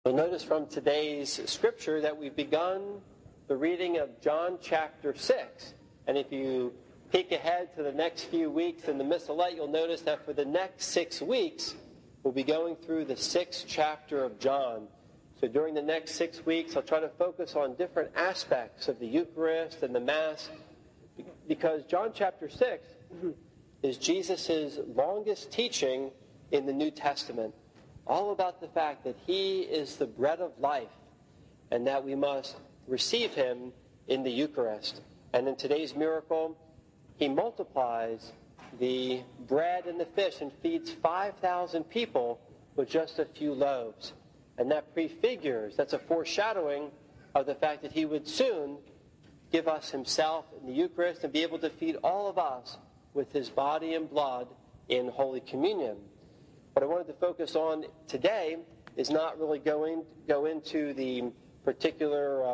You'll notice from today's scripture that we've begun the reading of John chapter 6. And if you peek ahead to the next few weeks in the Missalette, you'll notice that for the next 6 weeks, we'll be going through the 6th chapter of John. So during the next 6 weeks, I'll try to focus on different aspects of the Eucharist and the Mass, because John chapter 6 is Jesus' longest teaching in the New Testament. All about the fact that he is the bread of life and that we must receive him in the Eucharist. And in today's miracle, he multiplies the bread and the fish and feeds 5,000 people with just a few loaves. And that prefigures, that's a foreshadowing of the fact that he would soon give us himself in the Eucharist and be able to feed all of us with his body and blood in Holy Communion. What I wanted to focus on today is not really go into the particular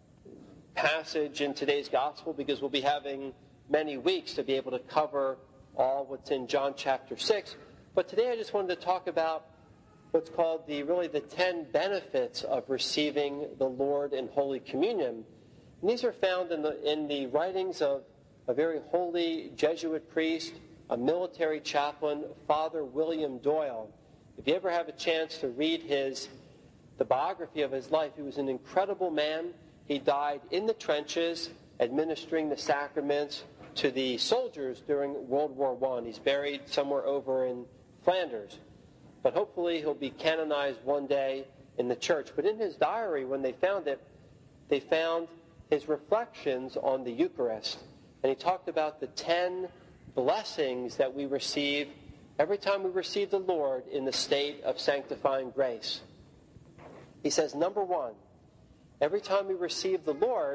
passage in today's gospel, because we'll be having many weeks to be able to cover all what's in John chapter 6. But today I just wanted to talk about what's called the 10 benefits of receiving the Lord in Holy Communion. And these are found in the writings of a very holy Jesuit priest, a military chaplain, Father William Doyle. If you ever have a chance to read the biography of his life, he was an incredible man. He died in the trenches administering the sacraments to the soldiers during World War I. He's buried somewhere over in Flanders. But hopefully he'll be canonized one day in the church. But in his diary, when they found it, they found his reflections on the Eucharist. And he talked about the 10 blessings that we receive every time we receive the Lord in the state of sanctifying grace. He says, number 1, every time we receive the Lord,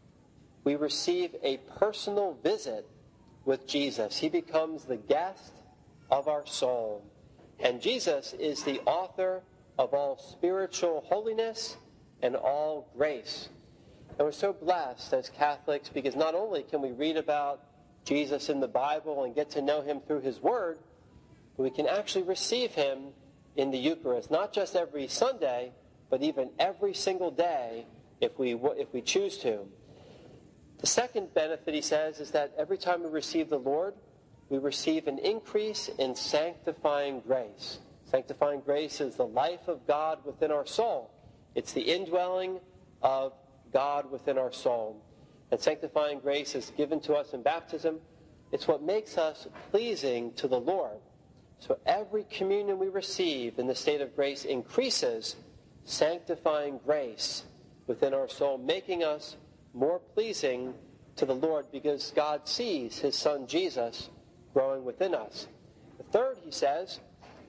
we receive a personal visit with Jesus. He becomes the guest of our soul. And Jesus is the author of all spiritual holiness and all grace. And we're so blessed as Catholics, because not only can we read about Jesus in the Bible and get to know him through his word, but we can actually receive him in the Eucharist, not just every Sunday, but even every single day if we choose to. The second benefit, he says, is that every time we receive the Lord, we receive an increase in sanctifying grace. Sanctifying grace is the life of God within our soul. It's the indwelling of God within our soul. And sanctifying grace is given to us in baptism. It's what makes us pleasing to the Lord. So every communion we receive in the state of grace increases sanctifying grace within our soul, making us more pleasing to the Lord, because God sees his Son Jesus growing within us. The third, he says,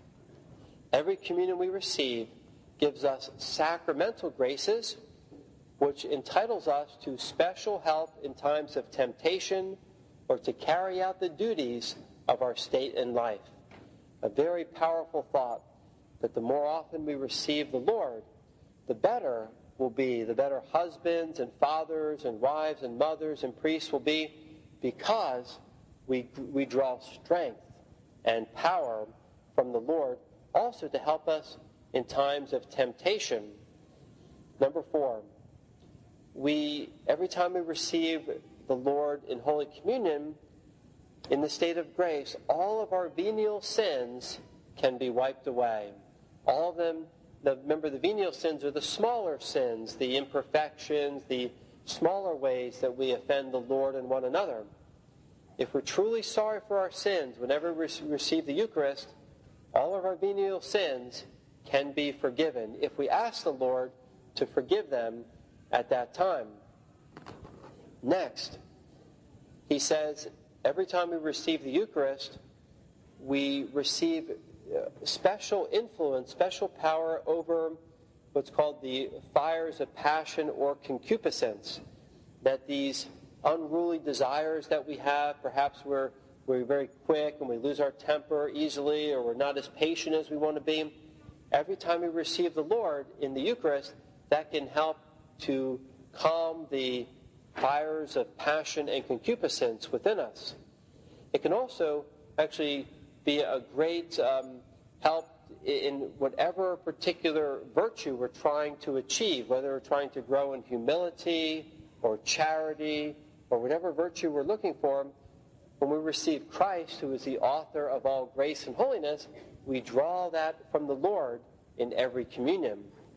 every communion we receive gives us sacramental graces, which entitles us to special help in times of temptation or to carry out the duties of our state in life. A very powerful thought, that the more often we receive the Lord, the better we'll be, the better husbands and fathers and wives and mothers and priests will be, because we draw strength and power from the Lord, also to help us in times of temptation. Number 4, every time we receive the Lord in Holy Communion, in the state of grace, all of our venial sins can be wiped away. All of them, remember, the venial sins are the smaller sins, the imperfections, the smaller ways that we offend the Lord and one another. If we're truly sorry for our sins, whenever we receive the Eucharist, all of our venial sins can be forgiven if we ask the Lord to forgive them at that time. Next, he says, every time we receive the Eucharist, we receive special influence, special power over what's called the fires of passion or concupiscence. That these unruly desires that we have, perhaps we're very quick and we lose our temper easily, or we're not as patient as we want to be. Every time we receive the Lord in the Eucharist, that can help to calm the fires of passion and concupiscence within us. It can also actually be a great help in whatever particular virtue we're trying to achieve, whether we're trying to grow in humility or charity or whatever virtue we're looking for, when we receive Christ, who is the author of all grace and holiness, we draw that from the Lord in every communion.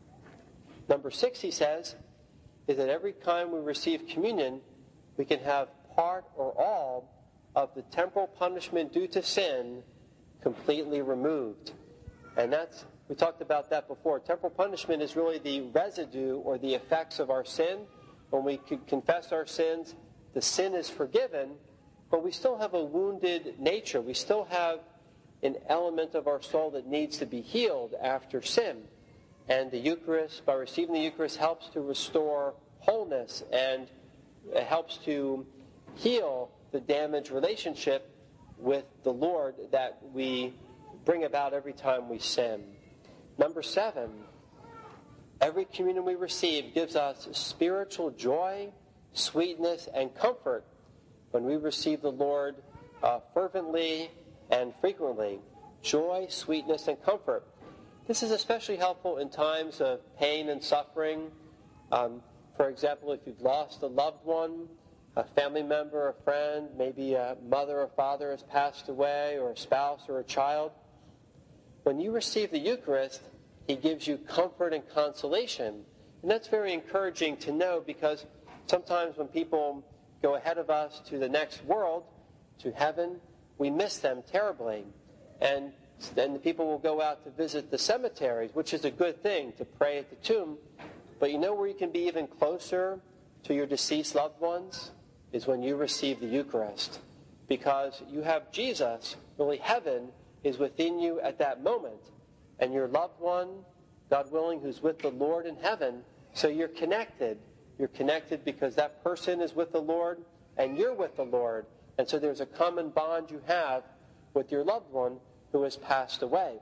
Number 6, he says, is that every time we receive communion, we can have part or all of the temporal punishment due to sin completely removed. And we talked about that before. Temporal punishment is really the residue or the effects of our sin. When we confess our sins, the sin is forgiven, but we still have a wounded nature. We still have an element of our soul that needs to be healed after sin. And the Eucharist, by receiving the Eucharist, helps to restore wholeness, and it helps to heal the damaged relationship with the Lord that we bring about every time we sin. Number 7, every communion we receive gives us spiritual joy, sweetness, and comfort when we receive the Lord fervently and frequently. Joy, sweetness, and comfort. This is especially helpful in times of pain and suffering. For example, if you've lost a loved one, a family member, a friend, maybe a mother or father has passed away, or a spouse or a child. When you receive the Eucharist, he gives you comfort and consolation. And that's very encouraging to know, because sometimes when people go ahead of us to the next world, to heaven, we miss them terribly. And then the people will go out to visit the cemeteries, which is a good thing, to pray at the tomb. But you know where you can be even closer to your deceased loved ones? Is when you receive the Eucharist. Because you have Jesus, really heaven, is within you at that moment. And your loved one, God willing, who's with the Lord in heaven, so you're connected. You're connected because that person is with the Lord, and you're with the Lord. And so there's a common bond you have with your loved one who has passed away.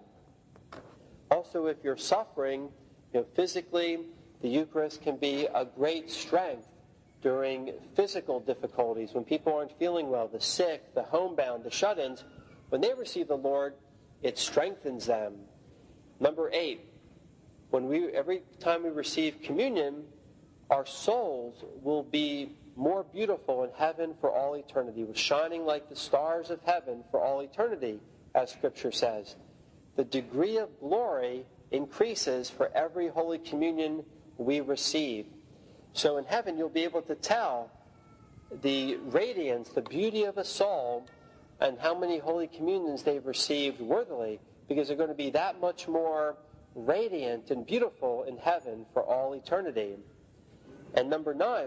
Also, if you're suffering, physically, the Eucharist can be a great strength during physical difficulties, when people aren't feeling well, the sick, the homebound, the shut-ins. When they receive the Lord, it strengthens them. Number 8, every time we receive communion, our souls will be more beautiful in heaven for all eternity, with shining like the stars of heaven for all eternity, as Scripture says. The degree of glory increases for every Holy Communion we receive. So in heaven, you'll be able to tell the radiance, the beauty of a soul, and how many Holy Communions they've received worthily, because they're going to be that much more radiant and beautiful in heaven for all eternity. And number 9,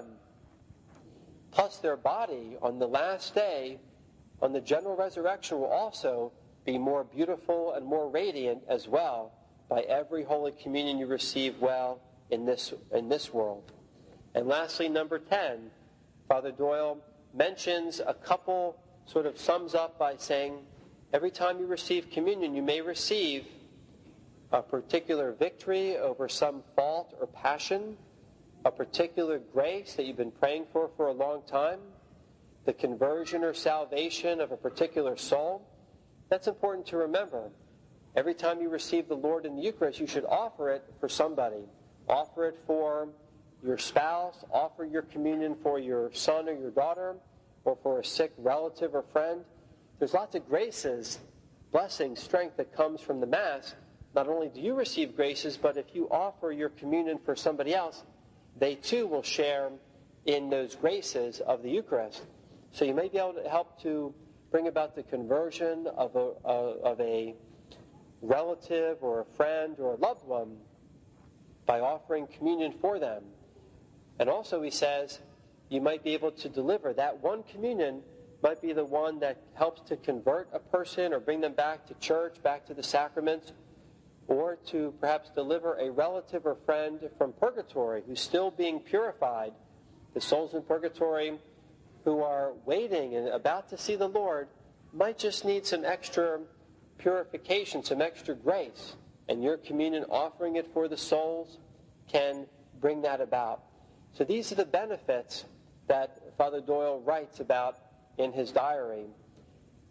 plus their body on the last day, on the general resurrection, will also be more beautiful and more radiant as well by every Holy Communion you receive well in this world. And lastly, number 10, Father Doyle mentions a couple, sort of sums up by saying, every time you receive communion, you may receive a particular victory over some fault or passion, a particular grace that you've been praying for a long time, the conversion or salvation of a particular soul. That's important to remember. Every time you receive the Lord in the Eucharist, you should offer it for somebody. Offer it for your spouse, offer your communion for your son or your daughter, or for a sick relative or friend. There's lots of graces, blessing, strength that comes from the Mass. Not only do you receive graces, but if you offer your communion for somebody else, they too will share in those graces of the Eucharist. So you may be able to help to bring about the conversion of a relative or a friend or a loved one by offering communion for them. And also, he says, you might be able to deliver. That one communion might be the one that helps to convert a person or bring them back to church, back to the sacraments, or to perhaps deliver a relative or friend from purgatory who's still being purified. The souls in purgatory who are waiting and about to see the Lord might just need some extra purification, some extra grace. And your communion, offering it for the souls, can bring that about. So these are the benefits that Father Doyle writes about in his diary.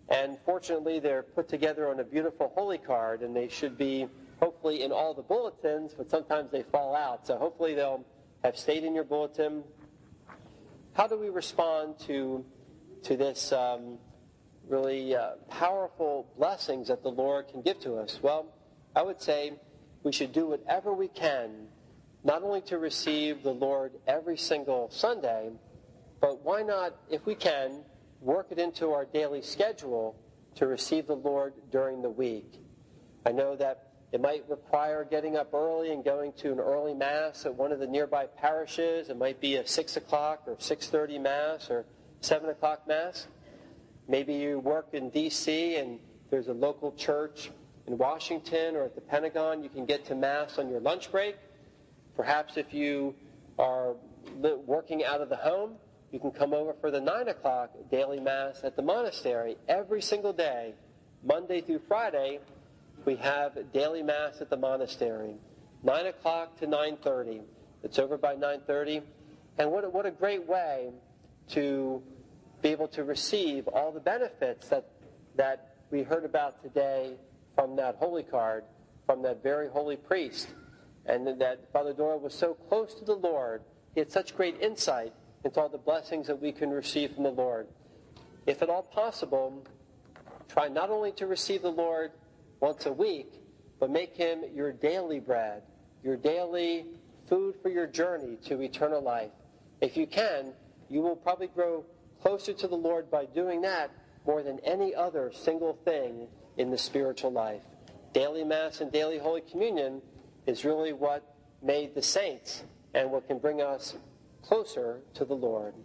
And fortunately, they're put together on a beautiful holy card, and they should be hopefully in all the bulletins, but sometimes they fall out. So hopefully they'll have stayed in your bulletin. How do we respond to this really powerful blessings that the Lord can give to us? Well, I would say we should do whatever we can, not only to receive the Lord every single Sunday, but why not, if we can, work it into our daily schedule to receive the Lord during the week. I know that it might require getting up early and going to an early Mass at one of the nearby parishes. It might be a 6 o'clock or 6:30 Mass or 7 o'clock Mass. Maybe you work in D.C. and there's a local church in Washington or at the Pentagon. You can get to Mass on your lunch break. Perhaps if you are working out of the home, you can come over for the 9 o'clock daily Mass at the monastery. Every single day, Monday through Friday, we have daily Mass at the monastery, 9 o'clock to 9:30. It's over by 9:30. And what a great way to be able to receive all the benefits that we heard about today from that holy card, from that very holy priest. And that Father Doyle was so close to the Lord. He had such great insight into all the blessings that we can receive from the Lord. If at all possible, try not only to receive the Lord once a week, but make him your daily bread, your daily food for your journey to eternal life. If you can, you will probably grow closer to the Lord by doing that more than any other single thing in the spiritual life. Daily Mass and daily Holy Communion is really what made the saints and what can bring us closer to the Lord.